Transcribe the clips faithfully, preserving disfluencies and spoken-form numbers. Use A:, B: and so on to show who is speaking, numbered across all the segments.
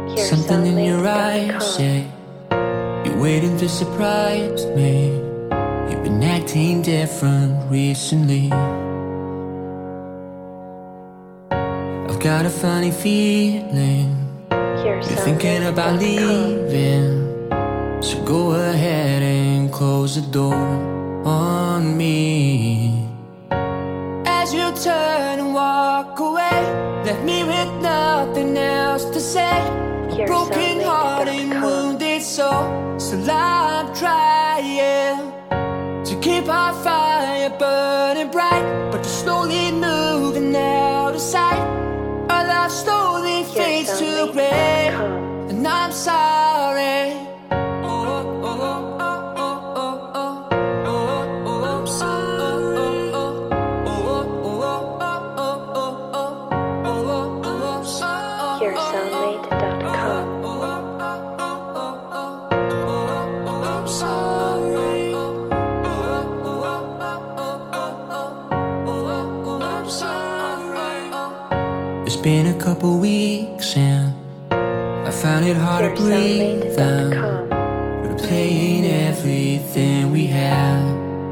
A: Something in your eyes, yeah. You're waiting to surprise me. You've been acting different recently. I've got a funny feeling you're thinking about leaving. So go ahead and close the door on me. As you turn and walk away, left me with nothing else to say. A broken heart and wounded soul. Still I'm trying to keep our fire burning bright, but you're slowly moving out of sight. Our love slowly fades to gray, and I'm sorry.
B: Your soulmate dot com.
A: It's been a couple weeks and I found it hard to breathe. I'm replaying everything we had.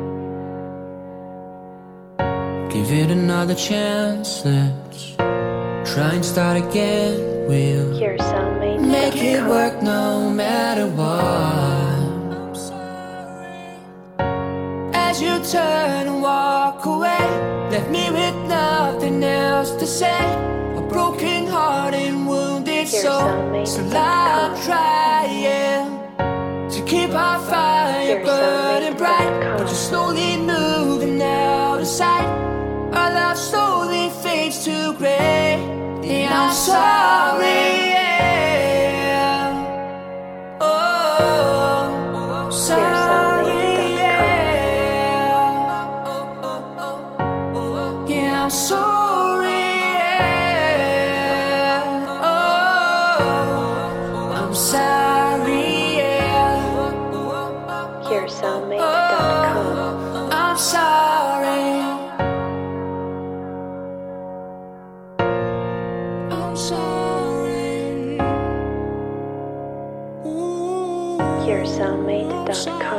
A: Give it another chance, let's try and start again. We'll make it work no matter what. As you turn and walk away, left me with nothing else to say. A broken heart and wounded soul. So I'm trying to keep our fire burning bright, but you're slowly moving out of sight. Our love slowly fades to gray, and I'm sorry, yeah. Oh, sorry, yeah. Yeah, I'm sorry, yeah. Oh, I'm sorry, yeah.
B: Your soulmate dot com.
A: I'm sorry. I'm sorry.
B: Your soulmate dot com.